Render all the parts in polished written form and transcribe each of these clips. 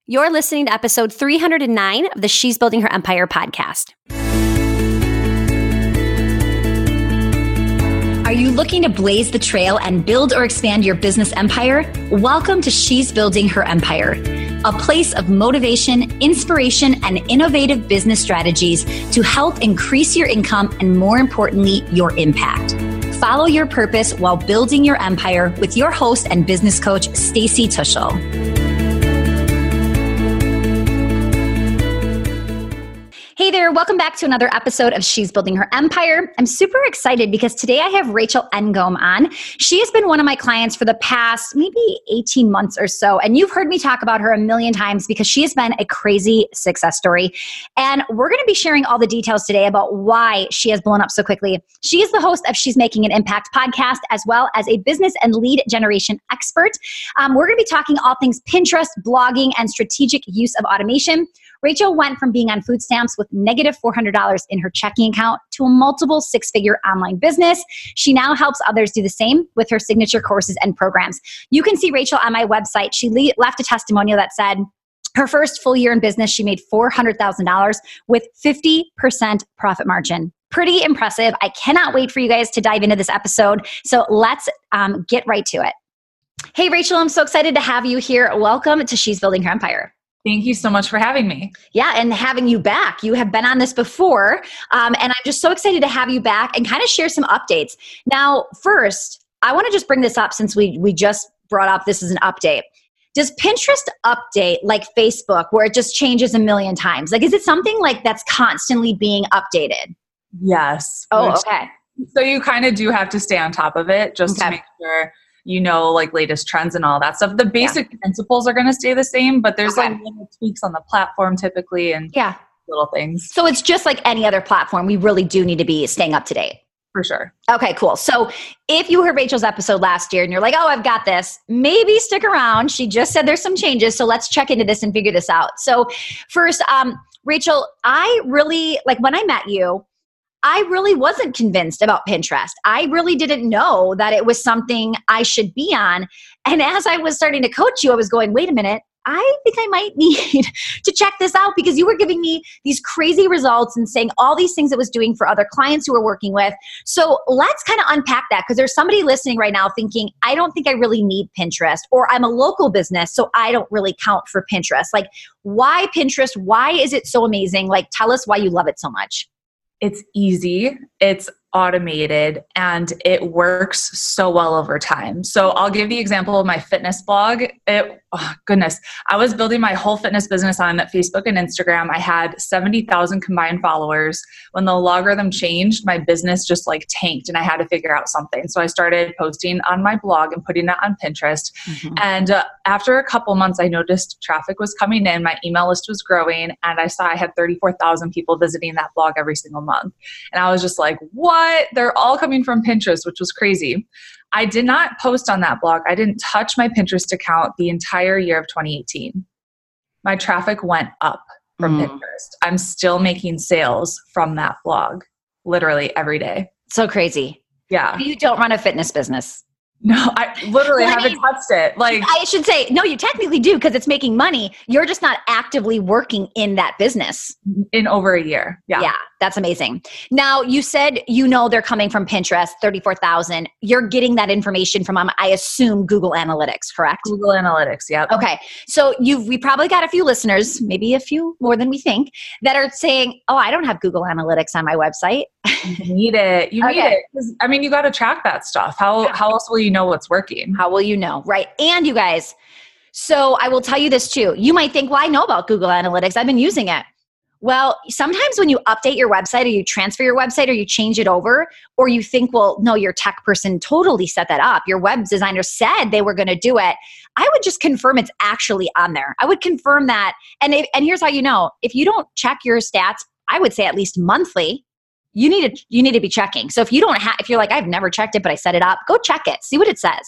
You're listening to episode 309 of the She's Building Her Empire podcast. Are you looking to blaze the trail and build or expand your business empire? Welcome to She's Building Her Empire, a place of motivation, inspiration, and innovative business strategies to help increase your income and, more importantly, your impact. Follow your purpose while building your empire with your host and business coach, Stacey Tuschl. Hey there, welcome back to another episode of She's Building Her Empire. I'm super excited because today I have Rachel Engome on. She has been one of my clients for the past maybe 18 months or so, and you've heard me talk about her a million times because she has been a crazy success story. And we're going to be sharing all the details today about why she has blown up so quickly. She is the host of She's Making an Impact podcast, as well as a business and lead generation expert. We're going to be talking all things Pinterest, blogging, and strategic use of automation. Rachel went from being on food stamps with negative $400 in her checking account to a multiple six-figure online business. She now helps others do the same with her signature courses and programs. You can see Rachel on my website. She left a testimonial that said her first full year in business, she made $400,000 with 50% profit margin. Pretty impressive. I cannot wait for you guys to dive into this episode. So let's get right to it. Hey, Rachel, I'm so excited to have you here. Welcome to She's Building Her Empire. Thank you so much for having me. Yeah, and having you back. You have been on this before, and I'm just so excited to have you back and kind of share some updates. Now, first, I want to just bring this up since we just brought up this is an update. Does Pinterest update like Facebook where it just changes a million times? Like, is it something like that's constantly being updated? Yes. Oh, okay. So you kind of do have to stay on top of it just to make sure you know, like latest trends and all that stuff. The basic principles are going to stay the same, but there's like little tweaks on the platform typically and little things. So it's just like any other platform. We really do need to be staying up to date. For sure. Okay, cool. So if you heard Rachel's episode last year and you're like, oh, I've got this, maybe stick around. She just said there's some changes. So let's check into this and figure this out. So first, Rachel, I really, like when I met you, I really wasn't convinced about Pinterest. I really didn't know that it was something I should be on. And as I was starting to coach you, I was going, wait a minute, I think I might need to check this out because you were giving me these crazy results and saying all these things it was doing for other clients who we're working with. So let's kind of unpack that because there's somebody listening right now thinking, I don't think I really need Pinterest, or I'm a local business, so I don't really count for Pinterest. Like, why Pinterest? Why is it so amazing? Like, tell us why you love it so much. It's easy, it's automated, and it works so well over time. So I'll give the example of my fitness blog. I was building my whole fitness business on Facebook and Instagram. I had 70,000 combined followers. When the logarithm changed, my business just like tanked and I had to figure out something. So I started posting on my blog and putting it on Pinterest. Mm-hmm. And after a couple months, I noticed traffic was coming in, my email list was growing, and I saw I had 34,000 people visiting that blog every single month. And I was just like, what? They're all coming from Pinterest, which was crazy. I did not post on that blog. I didn't touch my Pinterest account the entire year of 2018. My traffic went up from Pinterest. I'm still making sales from that blog literally every day. So crazy. Yeah. You don't run a fitness business. No, I literally haven't touched it. Like, I should say, no, you technically do because it's making money. You're just not actively working in that business. In over a year. Yeah, that's amazing. Now, you said, they're coming from Pinterest, 34,000. You're getting that information from, I assume, Google Analytics, correct? Google Analytics, yep. Okay. So we probably got a few listeners, maybe a few more than we think, that are saying, oh, I don't have Google Analytics on my website. You need it. You need it. I mean, you got to track that stuff. How else will you know what's working? How will you know? Right. And you guys, so I will tell you this too. You might think, well, I know about Google Analytics. I've been using it. Well, sometimes when you update your website or you transfer your website or you change it over, or you think, well, no, your tech person totally set that up. Your web designer said they were going to do it. I would just confirm it's actually on there. I would confirm that. And here's how you know. If you don't check your stats, I would say at least monthly, you need to be checking. So if you don't if you're like, I've never checked it, but I set it up, go check it. See what it says.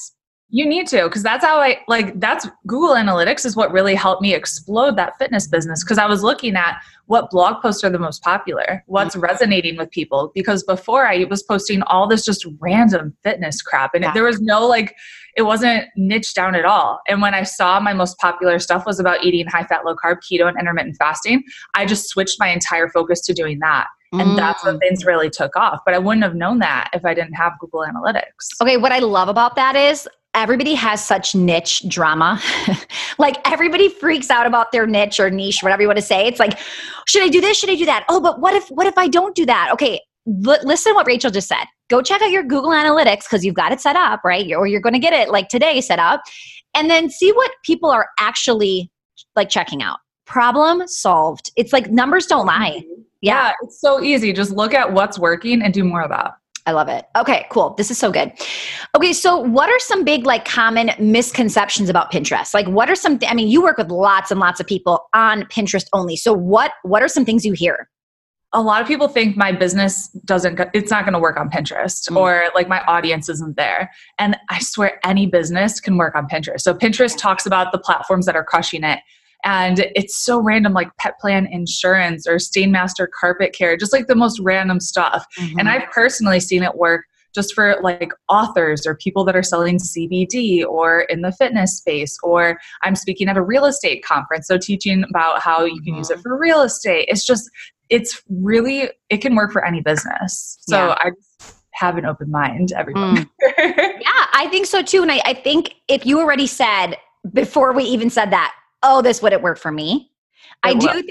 You need to, because that's how that's Google Analytics is what really helped me explode that fitness business. Because I was looking at what blog posts are the most popular, what's resonating with people. Because before I was posting all this just random fitness crap, and there was no it wasn't niche down at all. And when I saw my most popular stuff was about eating high fat, low carb, keto, and intermittent fasting, I just switched my entire focus to doing that. And that's when things really took off. But I wouldn't have known that if I didn't have Google Analytics. Okay, what I love about that is everybody has such niche drama. Like everybody freaks out about their niche or niche, whatever you want to say. It's like, should I do this? Should I do that? Oh, but what if I don't do that? Okay, listen to what Rachel just said. Go check out your Google Analytics because you've got it set up, right? Or you're going to get it like today set up. And then see what people are actually like checking out. Problem solved. It's like numbers don't lie. Yeah, it's so easy. Just look at what's working and do more of that. I love it. Okay, cool. This is so good. Okay, so what are some big common misconceptions about Pinterest? Like what are some, you work with lots and lots of people on Pinterest only. So what are some things you hear? A lot of people think my business it's not going to work on Pinterest or my audience isn't there. And I swear any business can work on Pinterest. So Pinterest talks about the platforms that are crushing it. And it's so random, like Pet Plan Insurance or Stainmaster Carpet Care, just the most random stuff. And I've personally seen it work just for authors or people that are selling CBD or in the fitness space, or I'm speaking at a real estate conference. So teaching about how you can use it for real estate. It can work for any business. So I just have an open mind, everyone. Yeah, I think so too. And I think if you already said before we even said that, oh, this wouldn't work for me. I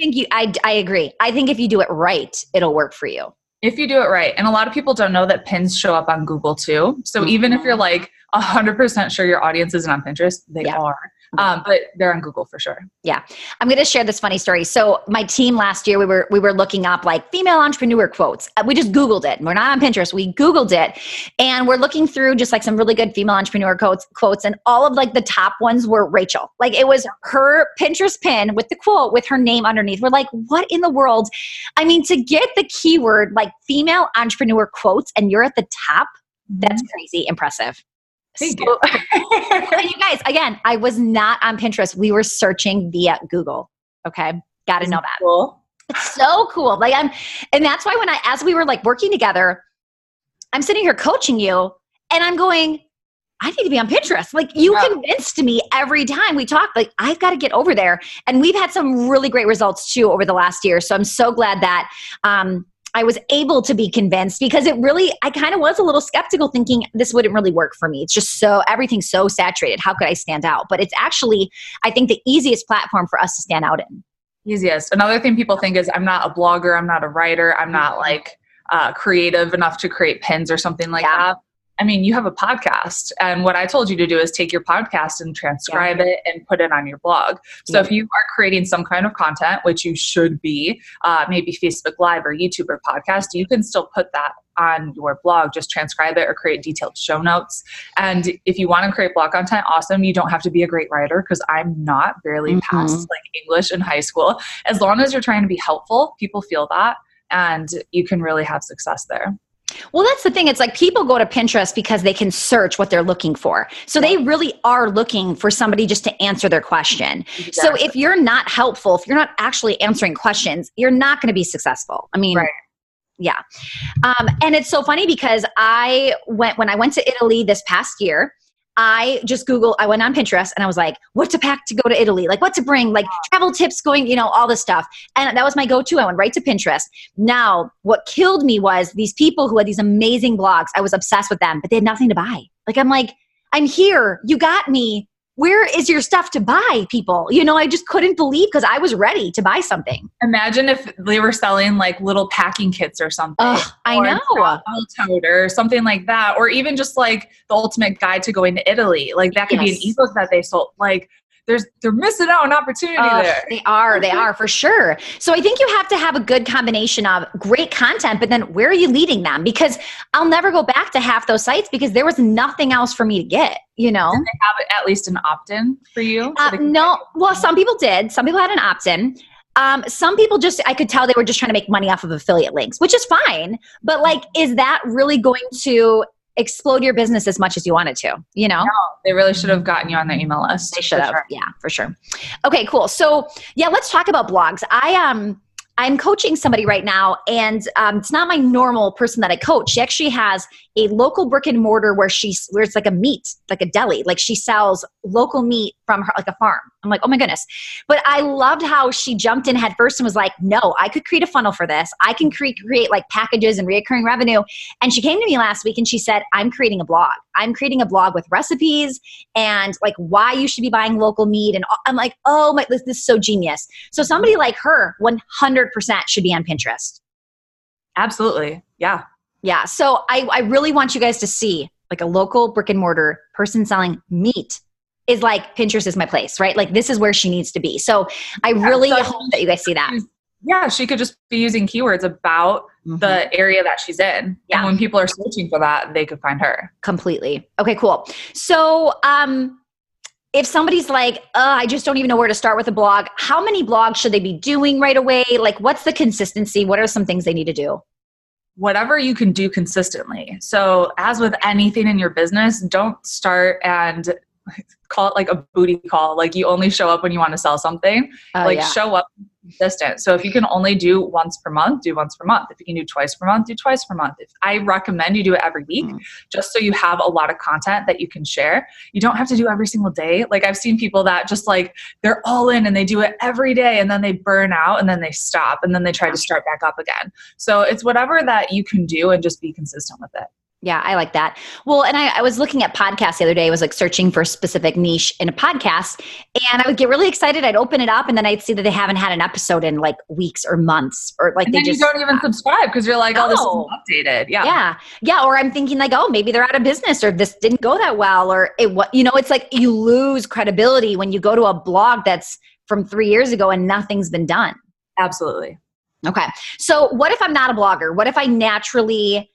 agree. I think if you do it right, it'll work for you. If you do it right. And a lot of people don't know that pins show up on Google too. So even if you're 100% sure your audience isn't on Pinterest, they are. But they're on Google for sure. Yeah. I'm going to share this funny story. So my team last year, we were looking up female entrepreneur quotes. We just Googled it. We're not on Pinterest. We Googled it and we're looking through just some really good female entrepreneur quotes. And all of the top ones were Rachel. It was her Pinterest pin with the quote with her name underneath. We're like, what in the world? To get the keyword female entrepreneur quotes and you're at the top, that's crazy impressive. Thank you. You guys, again, I was not on Pinterest. We were searching via Google. Okay. Got to know that. Cool. It's so cool. And that's why as we were working together, I'm sitting here coaching you and I'm going, I need to be on Pinterest. You convinced me every time we talked, I've got to get over there. And we've had some really great results too over the last year. So I'm so glad that, I was able to be convinced because I kind of was a little skeptical thinking this wouldn't really work for me. It's just everything's so saturated. How could I stand out? But it's actually, I think, the easiest platform for us to stand out in. Easiest. Another thing people think is I'm not a blogger. I'm not a writer. I'm not creative enough to create pins or something like that. You have a podcast, and what I told you to do is take your podcast and transcribe it and put it on your blog. So if you are creating some kind of content, which you should be, maybe Facebook Live or YouTube or podcast, you can still put that on your blog, just transcribe it or create detailed show notes. And if you want to create blog content, awesome. You don't have to be a great writer because I'm not, barely passed English in high school. As long as you're trying to be helpful, people feel that, and you can really have success there. Well, that's the thing. It's people go to Pinterest because they can search what they're looking for. So they really are looking for somebody just to answer their question. Exactly. So if you're not helpful, if you're not actually answering questions, you're not going to be successful. Yeah. And it's so funny because when I went to Italy this past year, I just Googled, I went on Pinterest and I was like, what to pack to go to Italy? What to bring, travel tips going, all this stuff. And that was my go-to. I went right to Pinterest. Now, what killed me was these people who had these amazing blogs. I was obsessed with them, but they had nothing to buy. I'm here. You got me. Where is your stuff to buy, people? I just couldn't believe because I was ready to buy something. Imagine if they were selling little packing kits or something. I know. A tote or something like that. Or even just the ultimate guide to going to Italy. That could be an ebook that they sold. They're missing out on opportunity there. They are for sure. So I think you have to have a good combination of great content, but then where are you leading them? Because I'll never go back to half those sites because there was nothing else for me to get, Did they have at least an opt-in for you? No. Well, some people did. Some people had an opt-in. Some people I could tell they were just trying to make money off of affiliate links, which is fine. But is that really going to explode your business as much as you wanted to, you know? No, they really should have gotten you on their email list. They should have. Sure. Yeah, for sure. Okay, cool. So yeah, let's talk about blogs. I'm coaching somebody right now, and it's not my normal person that I coach. She actually has a local brick and mortar where it's like a meat, like a deli. Like she sells local meat from her, like a farm. I'm like, oh my goodness. But I loved how she jumped in head first and was like, no, I could create a funnel for this. I can create like packages and reoccurring revenue. And she came to me last week and she said, I'm creating a blog. I'm creating a blog with recipes and like why you should be buying local meat. And I'm like, oh my, this is so genius. So somebody like her 100% should be on Pinterest. Absolutely. Yeah. Yeah. So I really want you guys to see like a local brick and mortar person selling meat is like Pinterest is my place, right? Like this is where she needs to be. So I really hope that you guys see that. Yeah. She could just be using keywords about the area that she's in. Yeah. And when people are searching for that, they could find her. Completely. Okay, cool. So, if somebody's like, I just don't even know where to start with a blog, how many blogs should they be doing right away? Like, what's the consistency? What are some things they need to do? Whatever you can do consistently. So as with anything in your business, don't start and call it like a booty call. Like you only show up when you want to sell something. Show up consistent. So if you can only do once per month, do once per month. If you can do twice per month, do twice per month. I recommend you do it every week, just so you have a lot of content that you can share. You don't have to do every single day. Like I've seen people that just like, they're all in and they do it every day and then they burn out and then they stop and then they try to start back up again. So it's whatever that you can do and just be consistent with it. Yeah, I like that. Well, and I was looking at podcasts the other day. I was like searching for a specific niche in a podcast and I would get really excited. I'd open it up and then I'd see that they haven't had an episode in like weeks or months or like and they then just you don't even subscribe because you're like, oh, this isn't updated. Yeah. Yeah. Or I'm thinking like, oh, maybe they're out of business or this didn't go that well or it's like you lose credibility when you go to a blog that's from 3 years ago and nothing's been done. Absolutely. Okay. So what if I'm not a blogger? What if I naturally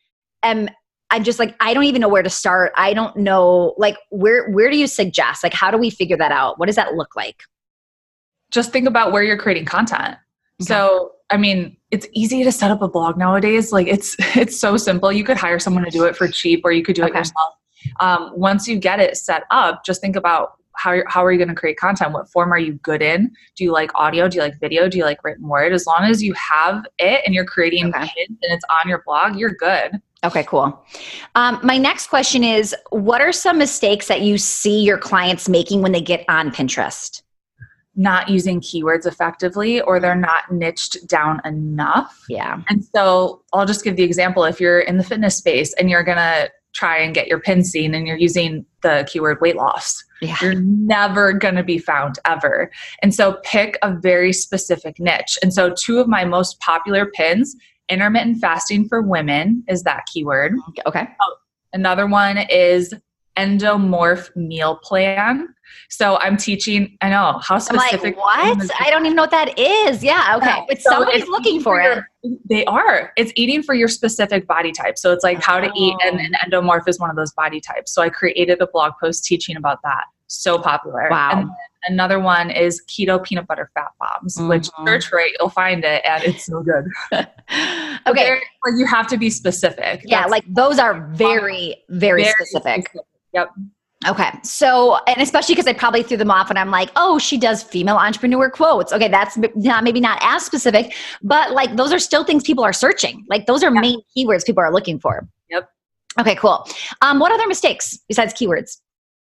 I'm just like, I don't even know where to start. I don't know, like, where do you suggest? Like, how do we figure that out? What does that look like? Just think about where you're creating content. Okay. So, I mean, it's easy to set up a blog nowadays. Like, it's so simple. You could hire someone to do it for cheap, or you could do it yourself. Once you get it set up, just think about how are you going to create content? What form are you good in? Do you like audio? Do you like video? Do you like written word? As long as you have it and you're creating pins and it's on your blog, you're good. Okay, cool. My next question is, what are some mistakes that you see your clients making when they get on Pinterest? Not using keywords effectively, or they're not niched down enough. Yeah. And so I'll just give the example. If you're in the fitness space and you're going to try and get your pin seen and you're using the keyword weight loss, you're never going to be found ever. And so pick a very specific niche. And so 2 of my most popular pins, intermittent fasting for women is that keyword. Okay. Another one is endomorph meal plan. So I'm teaching, I know, how specific. I'm like, what? I don't even know what that is. Yeah. Okay. Yeah. But somebody's looking for it. They are. It's eating for your specific body type. So it's like how to eat, and endomorph is one of those body types. So I created a blog post teaching about that. So popular. Wow. And another one is keto peanut butter fat bombs, which search for it, you'll find it, and it's so good. Okay. Like you have to be specific. Yeah, like those are very, very specific. Yep. Okay. So, and especially because I probably threw them off and I'm like, oh, she does female entrepreneur quotes. Okay. That's maybe not as specific, but like those are still things people are searching. Like those are main keywords people are looking for. Yep. Okay, cool. What other mistakes besides keywords?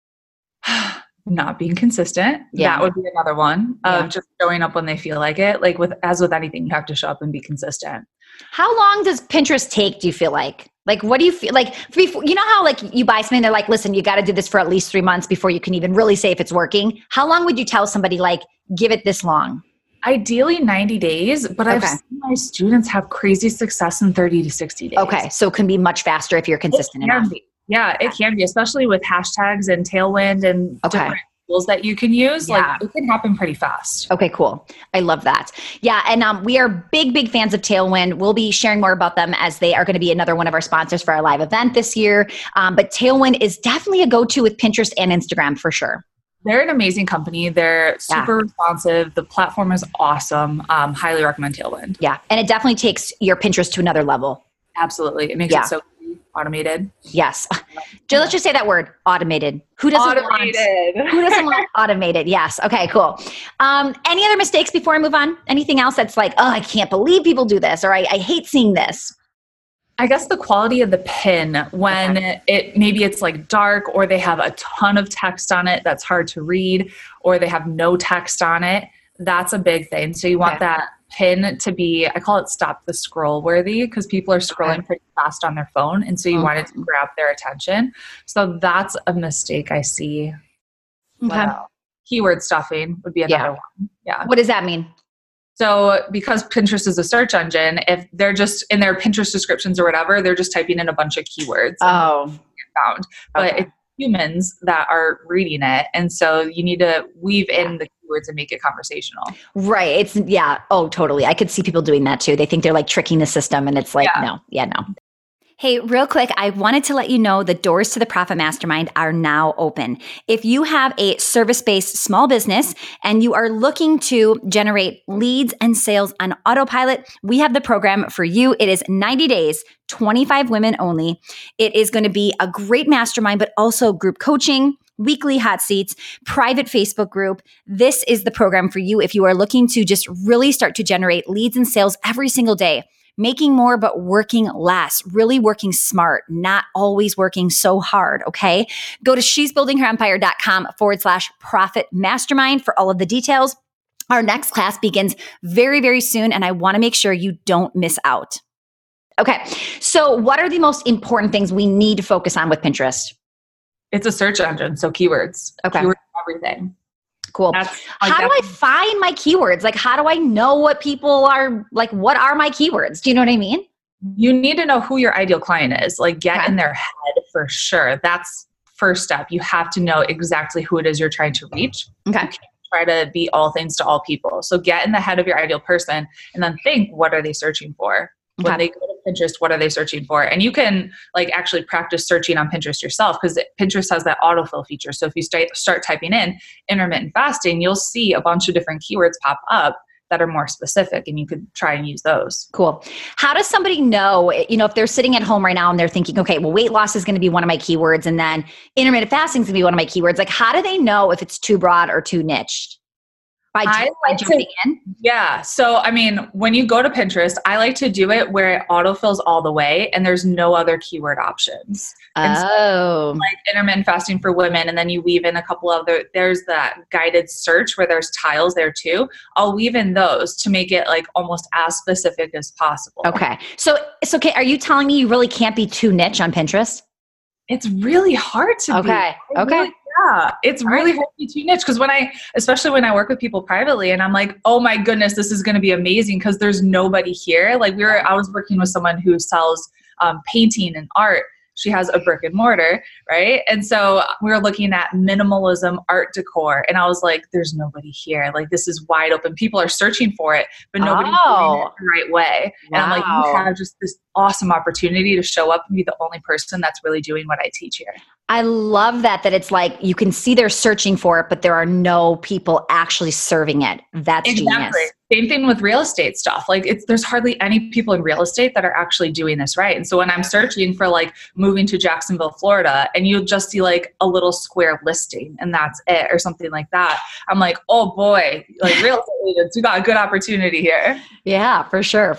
Not being consistent. Yeah. That would be another one of just showing up when they feel like it. Like as with anything, you have to show up and be consistent. How long does Pinterest take, do you feel like? Like, what do you feel like? Before, you know how like you buy something, they're like, listen, you got to do this for at least 3 months before you can even really say if it's working. How long would you tell somebody like, give it this long? Ideally 90 days, but I've seen my students have crazy success in 30 to 60 days. Okay. So it can be much faster if you're consistent enough. Yeah, it can be, especially with hashtags and Tailwind and different tools that you can use. Like it can happen pretty fast. Okay, cool. I love that. Yeah. And we are big fans of Tailwind. We'll be sharing more about them as they are going to be another one of our sponsors for our live event this year. But Tailwind is definitely a go-to with Pinterest and Instagram for sure. They're an amazing company. They're super responsive. The platform is awesome. Highly recommend Tailwind. Yeah. And it definitely takes your Pinterest to another level. Absolutely. It makes it so Automated. Yes. Let's just say that word, automated. Who doesn't want automated? Yes. Okay, cool. Any other mistakes before I move on? Anything else that's like, oh, I can't believe people do this, or I hate seeing this? I guess the quality of the pin when maybe it's like dark, or they have a ton of text on it that's hard to read, or they have no text on it. That's a big thing. So you want that pin to be, I call it stop the scroll worthy, because people are scrolling pretty fast on their phone. And so you want it to grab their attention. So that's a mistake I see. Okay. Wow. Keyword stuffing would be another one. Yeah. What does that mean? So because Pinterest is a search engine, if they're just in their Pinterest descriptions or whatever, they're just typing in a bunch of keywords. Found. But it's humans that are reading it. And so you need to weave in the keywords and make it conversational. Right. Totally. I could see people doing that too. They think they're like tricking the system, and it's like, no. Hey, real quick, I wanted to let you know the doors to the Profit Mastermind are now open. If you have a service-based small business and you are looking to generate leads and sales on autopilot, we have the program for you. It is 90 days, 25 women only. It is going to be a great mastermind, but also group coaching, weekly hot seats, private Facebook group. This is the program for you if you are looking to just really start to generate leads and sales every single day. Making more, but working less, really working smart, not always working so hard. Okay. Go to shesbuildingherempire.com/profit mastermind for all of the details. Our next class begins very, very soon, and I want to make sure you don't miss out. Okay. So what are the most important things we need to focus on with Pinterest? It's a search engine. So keywords. Okay. Keywords, everything. Cool. How do I find my keywords? Like, how do I know what people are like? What are my keywords? Do you know what I mean? You need to know who your ideal client is. Like, get in their head for sure. That's first step. You have to know exactly who it is you're trying to reach. Okay. You can't try to be all things to all people. So get in the head of your ideal person and then think, what are they searching for? When they go to Pinterest, what are they searching for? And you can like actually practice searching on Pinterest yourself, because Pinterest has that autofill feature. So if you start typing in intermittent fasting, you'll see a bunch of different keywords pop up that are more specific, and you could try and use those. Cool. How does somebody know, if they're sitting at home right now and they're thinking, okay, well, weight loss is going to be one of my keywords, and then intermittent fasting is going to be one of my keywords. Like, how do they know if it's too broad or too niched? By jumping in? Yeah. So, I mean, when you go to Pinterest, I like to do it where it autofills all the way and there's no other keyword options. So, like intermittent fasting for women, and then you weave in a couple other, there's that guided search where there's tiles there too. I'll weave in those to make it like almost as specific as possible. Okay. So it's okay. Are you telling me you really can't be too niche on Pinterest? It's really hard to be. Okay. Yeah, it's really hard to be too niche, because especially when I work with people privately, and I'm like, oh my goodness, this is going to be amazing because there's nobody here. Like I was working with someone who sells painting and art. She has a brick and mortar, right? And so we were looking at minimalism art decor, and I was like, there's nobody here. Like, this is wide open. People are searching for it, but nobody's doing it the right way. And I'm like, you have just this awesome opportunity to show up and be the only person that's really doing what I teach here. I love that it's like you can see they're searching for it, but there are no people actually serving it. That's genius. Same thing with real estate stuff. Like there's hardly any people in real estate that are actually doing this right. And so when I'm searching for like moving to Jacksonville, Florida, and you'll just see like a little square listing and that's it, or something like that, I'm like, oh boy, like real estate agents, we got a good opportunity here. Yeah, for sure.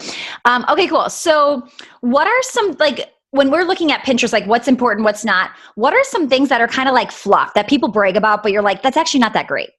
Okay, cool. So what are some, like, when we're looking at Pinterest, like what's important, what's not, what are some things that are kind of like fluff that people brag about, but you're like, that's actually not that great?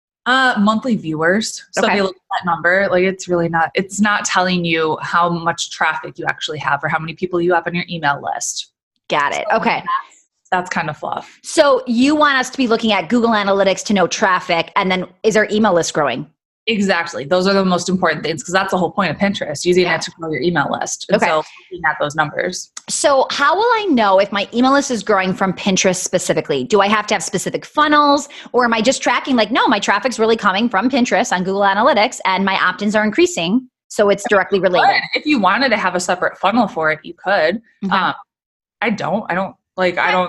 Monthly viewers. So if you look at that number, like it's not telling you how much traffic you actually have or how many people you have on your email list. Got it. Okay. That's kind of fluff. So you want us to be looking at Google Analytics to know traffic, and then is our email list growing? Exactly. Those are the most important things, because that's the whole point of Pinterest, using it to grow your email list. And so looking at those numbers. So how will I know if my email list is growing from Pinterest specifically? Do I have to have specific funnels, or am I just tracking like, no, my traffic's really coming from Pinterest on Google Analytics and my opt-ins are increasing, so it's directly related? If you wanted to have a separate funnel for it, you could. I don't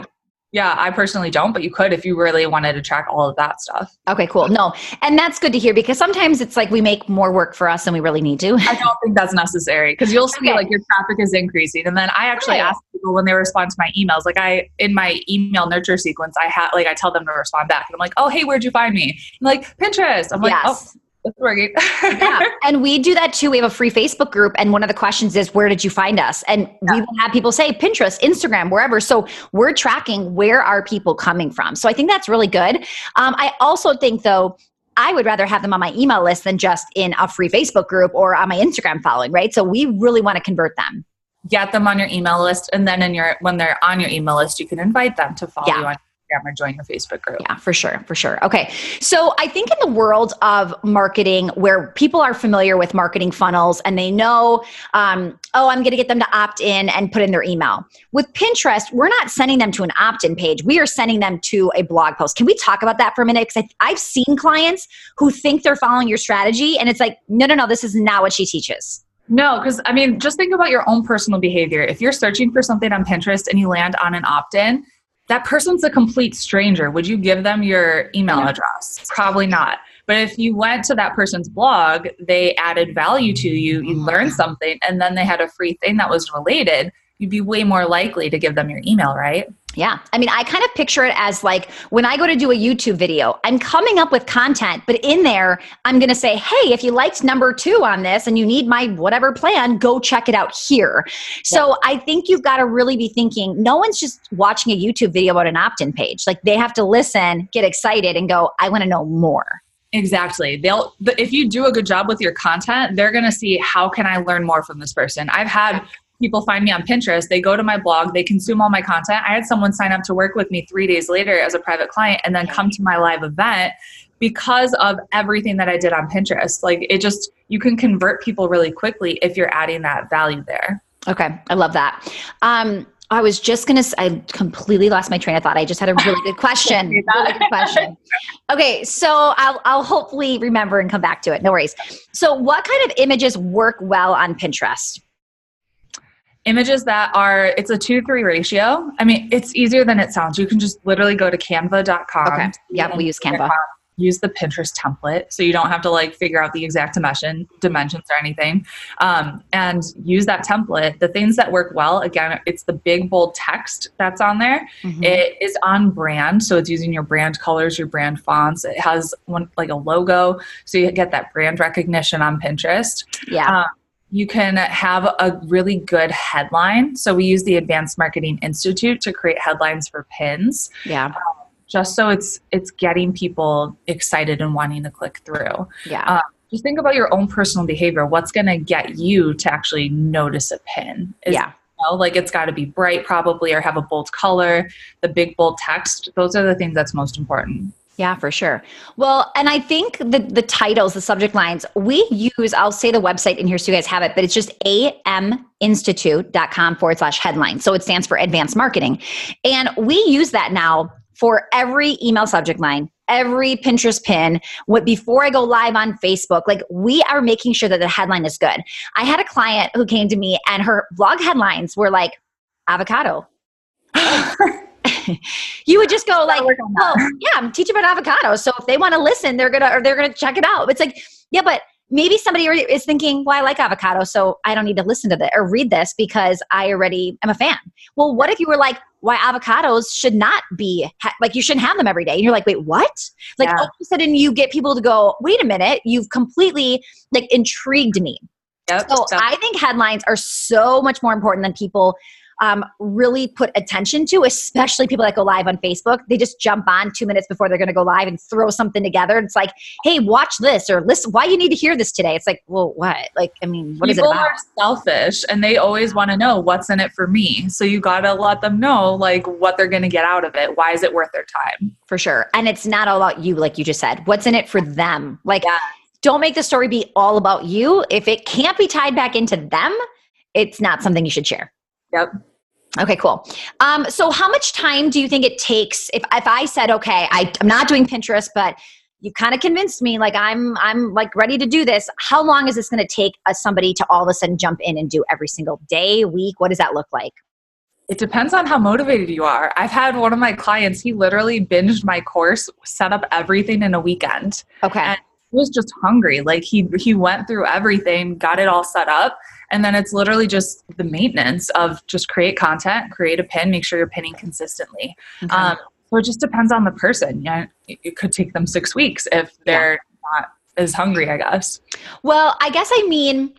Yeah, I personally don't, but you could if you really wanted to track all of that stuff. Okay, cool. No, and that's good to hear because sometimes it's like we make more work for us than we really need to. I don't think that's necessary because you'll see Okay. like your traffic is increasing. And then I actually Right. ask people when they respond to my emails, like in my email nurture sequence, I tell them to respond back. And I'm like, oh, hey, where'd you find me? I'm like, Pinterest. I'm like, Yes. oh, it's working. Yeah. And we do that too. We have a free Facebook group. And one of the questions is, where did you find us? And we will have people say Pinterest, Instagram, wherever. So we're tracking where are people coming from. So I think that's really good. I also think though, I would rather have them on my email list than just in a free Facebook group or on my Instagram following, right? So we really want to convert them. Get them on your email list. And then when they're on your email list, you can invite them to follow you on Instagram or join your Facebook group. Yeah, for sure. For sure. Okay. So I think in the world of marketing where people are familiar with marketing funnels and they know, I'm going to get them to opt in and put in their email. With Pinterest, we're not sending them to an opt-in page. We are sending them to a blog post. Can we talk about that for a minute? Because I've seen clients who think they're following your strategy and it's like, no, this is not what she teaches. No, because just think about your own personal behavior. If you're searching for something on Pinterest and you land on an opt-in, that person's a complete stranger. Would you give them your email address? Probably not. But if you went to that person's blog, they added value to you, you learned something, and then they had a free thing that was related, you'd be way more likely to give them your email, right? Yeah. I mean, I kind of picture it as like when I go to do a YouTube video, I'm coming up with content, but in there, I'm going to say, hey, if you liked number 2 on this and you need my whatever plan, go check it out here. So I think you've got to really be thinking, no one's just watching a YouTube video about an opt-in page. Like they have to listen, get excited and go, I want to know more. Exactly. If you do a good job with your content, they're going to see, how can I learn more from this person? I've had people find me on Pinterest. They go to my blog, they consume all my content. I had someone sign up to work with me 3 days later as a private client and then come to my live event because of everything that I did on Pinterest. Like you can convert people really quickly if you're adding that value there. Okay. I love that. I was just I completely lost my train of thought. I just had a really good question. Really good question. Okay. So I'll hopefully remember and come back to it. No worries. So what kind of images work well on Pinterest? Images that it's a 2-3 ratio. I mean, it's easier than it sounds. You can just literally go to canva.com. Okay. Yeah, we use Canva. Use the Pinterest template so you don't have to like figure out the exact dimensions or anything. And use that template. The things that work well, again, it's the big bold text that's on there. Mm-hmm. It is on brand. So it's using your brand colors, your brand fonts. It has like a logo. So you get that brand recognition on Pinterest. Yeah. You can have a really good headline. So we use the Advanced Marketing Institute to create headlines for pins. Yeah. Just so it's getting people excited and wanting to click through. Yeah. Just think about your own personal behavior. What's going to get you to actually notice a pin? Like it's got to be bright probably, or have a bold color, the big bold text. Those are the things that's most important. Yeah, for sure. Well, and I think the titles, the subject lines, we use, I'll say the website in here so you guys have it, but it's just aminstitute.com/headline. So it stands for advanced marketing. And we use that now for every email subject line, every Pinterest pin. Before I go live on Facebook, like we are making sure that the headline is good. I had a client who came to me and her blog headlines were like avocado. You would just go like, well, yeah, I'm teaching about avocado. So if they want to listen, they're going to check it out. It's like, yeah, but maybe somebody is thinking, well, I like avocado, so I don't need to listen to this or read this because I already am a fan. Well, what if you were like, why avocados should not be, like you shouldn't have them every day. And you're like, wait, what? Like all of a sudden you get people to go, wait a minute, you've completely like intrigued me. Yep. So I think headlines are so much more important than people really put attention to, especially people that go live on Facebook. They just jump on 2 minutes before they're going to go live and throw something together. It's like, hey, watch this or listen. Why you need to hear this today? It's like, well, what? Like, I mean, what is it about? People are selfish and they always want to know what's in it for me. So you got to let them know like what they're going to get out of it. Why is it worth their time? For sure. And it's not all about you, like you just said. What's in it for them? Like, don't make the story be all about you. If it can't be tied back into them, it's not something you should share. Yep. Okay, cool. So how much time do you think it takes if I said, okay, I'm not doing Pinterest, but you kind of convinced me, like I'm like ready to do this. How long is this going to take somebody to all of a sudden jump in and do every single day, week? What does that look like? It depends on how motivated you are. I've had one of my clients, he literally binged my course, set up everything in a weekend. Okay. And he was just hungry. Like he went through everything, got it all set up. And then it's literally just the maintenance of just create content, create a pin, make sure you're pinning consistently. Okay. So it just depends on the person. Yeah, it could take them 6 weeks if they're not as hungry, I guess. Well, I guess I mean,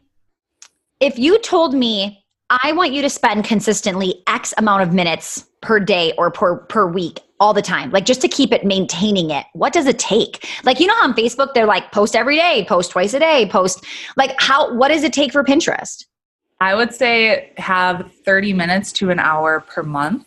if you told me I want you to spend consistently X amount of minutes per day or per week all the time, like just to keep it, maintaining it, what does it take? Like, you know how on Facebook, they're like post every day, post twice a day, post like what does it take for Pinterest? I would say have 30 minutes to an hour per month.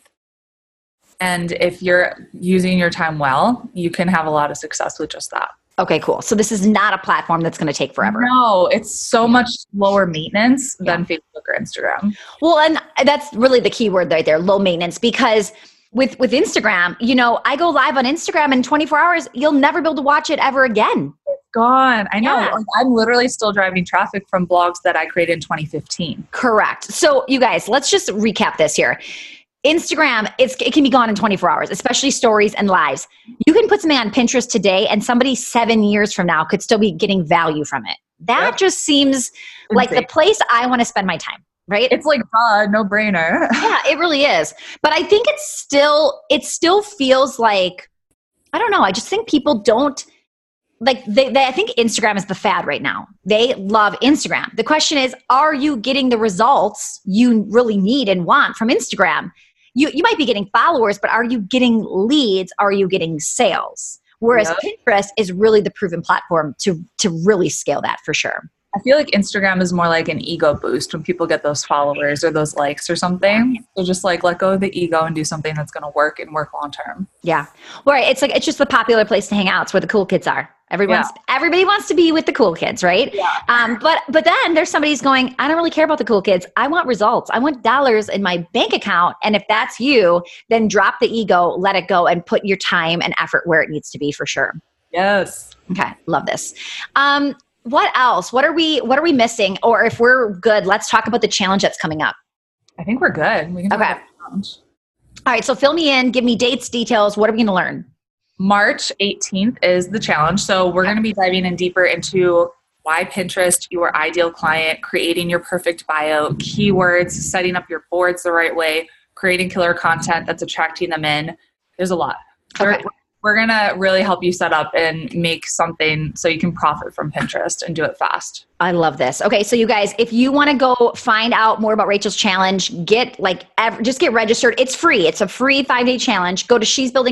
And if you're using your time well, you can have a lot of success with just that. Okay, cool. So this is not a platform that's going to take forever. No, it's so much lower maintenance than Facebook or Instagram. Well, and that's really the key word right there, low maintenance, because with Instagram, you know, I go live on Instagram in 24 hours, you'll never be able to watch it ever again. It's gone. I know. Yeah. Like, I'm literally still driving traffic from blogs that I created in 2015. Correct. So you guys, let's just recap this here. Instagram, it can be gone in 24 hours, especially stories and lives. You can put something on Pinterest today and somebody 7 years from now could still be getting value from it. That just seems like the place I want to spend my time, right? It's like, no brainer. Yeah, it really is. But I think it still feels like, I don't know. I just think people don't, like I think Instagram is the fad right now. They love Instagram. The question is, are you getting the results you really need and want from Instagram? You might be getting followers, but are you getting leads? Are you getting sales? Whereas Pinterest is really the proven platform to really scale that for sure. I feel like Instagram is more like an ego boost when people get those followers or those likes or something. So just like let go of the ego and do something that's going to work and work long term. Yeah. Well, right. It's just the popular place to hang out. It's where the cool kids are. Everybody wants to be with the cool kids, right? Yeah. But then there's somebody who's going, I don't really care about the cool kids. I want results. I want dollars in my bank account. And if that's you, then drop the ego, let it go, and put your time and effort where it needs to be for sure. Yes. Okay. Love this. What else? What are we missing? Or if we're good, let's talk about the challenge that's coming up. I think we're good. We can talk about the challenge. All right. So fill me in, give me dates, details. What are we going to learn? March 18th is the challenge. So we're going to be diving in deeper into why Pinterest, your ideal client, creating your perfect bio, keywords, setting up your boards the right way, creating killer content that's attracting them in. There's a lot. Okay. We're going to really help you set up and make something so you can profit from Pinterest and do it fast. I love this. Okay, so you guys, if you want to go find out more about Rachel's challenge, just get registered. It's free. It's a free 5-day challenge. Go to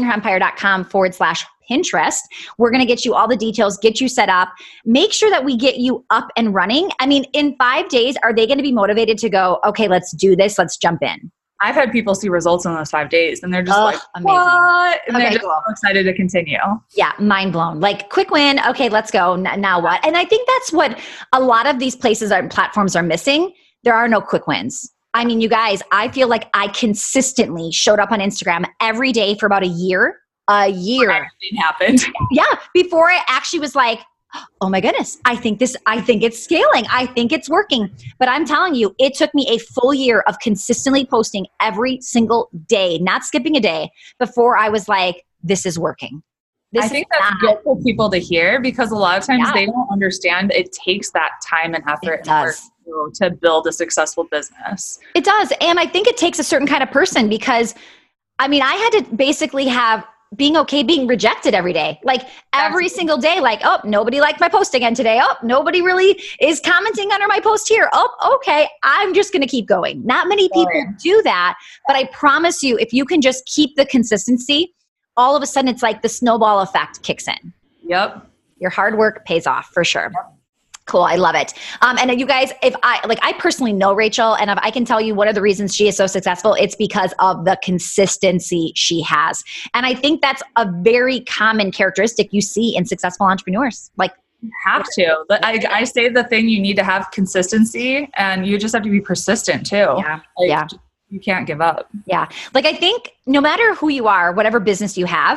shesbuildingherempire.com/Pinterest. We're going to get you all the details, get you set up. Make sure that we get you up and running. I mean, in 5 days, are they going to be motivated to go, okay, let's do this. Let's jump in. I've had people see results in those 5 days and they're just like, amazing. What? And Okay, they're just cool. so excited to continue. Yeah, mind blown. Like, quick win. Okay, let's go. Now what? And I think that's what a lot of these places and platforms are missing. There are no quick wins. I mean, you guys, I feel like I consistently showed up on Instagram every day for about a year. Everything happened. Yeah, before I actually was like, oh my goodness, I think it's scaling. I think it's working. But I'm telling you, it took me a full year of consistently posting every single day, not skipping a day, before I was like, this is working. I think that's good for people to hear because a lot of times they don't understand it takes that time and effort and work to build a successful business. It does. And I think it takes a certain kind of person because, I mean, I had to basically have being okay being rejected every day, like every single day, like, oh, nobody liked my post again today. Oh, nobody really is commenting under my post here. Oh, okay, I'm just going to keep going. Not many people do that, but I promise you, if you can just keep the consistency, all of a sudden it's like the snowball effect kicks in. Yep. Your hard work pays off for sure. Yep. Cool. I love it. And you guys, I personally know Rachel, and if I can tell you one of the reasons she is so successful, it's because of the consistency she has. And I think that's a very common characteristic you see in successful entrepreneurs. Like, you have to. But I say the thing, you need to have consistency and you just have to be persistent too. You can't give up. Yeah. Like, I think no matter who you are, whatever business you have,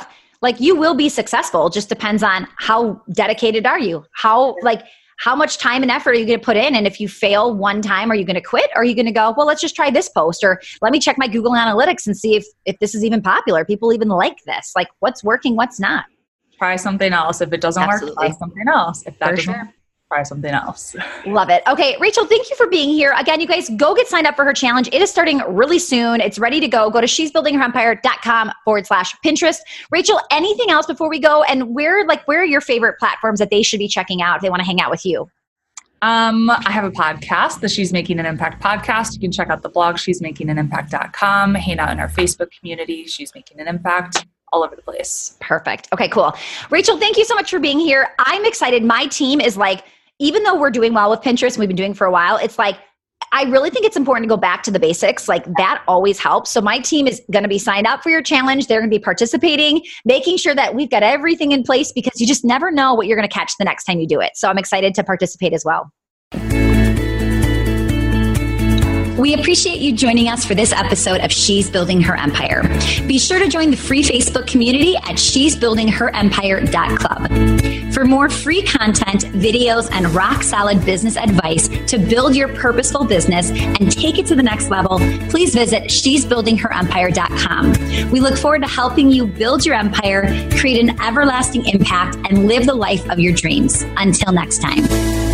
like you will be successful. It just depends on how dedicated are you? How much time and effort are you going to put in? And if you fail one time, are you going to quit? Or are you going to go, well, let's just try this post, or let me check my Google Analytics and see if this is even popular. People even like this. Like what's working, what's not. Try something else. If it doesn't work, try something else. If that doesn't work, try something else. Love it. Okay, Rachel, thank you for being here. Again, you guys go get signed up for her challenge. It is starting really soon. It's ready to go. Go to she'sbuildingherempire.com/Pinterest. Rachel, anything else before we go? And where are your favorite platforms that they should be checking out if they want to hang out with you? I have a podcast, the She's Making an Impact podcast. You can check out the blog, she'smakinganimpact.com. Hang out in our Facebook community, She's Making an Impact. All over the place. Perfect. Okay, cool. Rachel, thank you so much for being here. I'm excited. My team is like, even though we're doing well with Pinterest and we've been doing for a while, it's like, I really think it's important to go back to the basics. Like that always helps. So my team is going to be signed up for your challenge. They're going to be participating, making sure that we've got everything in place because you just never know what you're going to catch the next time you do it. So I'm excited to participate as well. We appreciate you joining us for this episode of She's Building Her Empire. Be sure to join the free Facebook community at she'sbuildingherempire.club. For more free content, videos, and rock-solid business advice to build your purposeful business and take it to the next level, please visit she'sbuildingherempire.com. We look forward to helping you build your empire, create an everlasting impact, and live the life of your dreams. Until next time.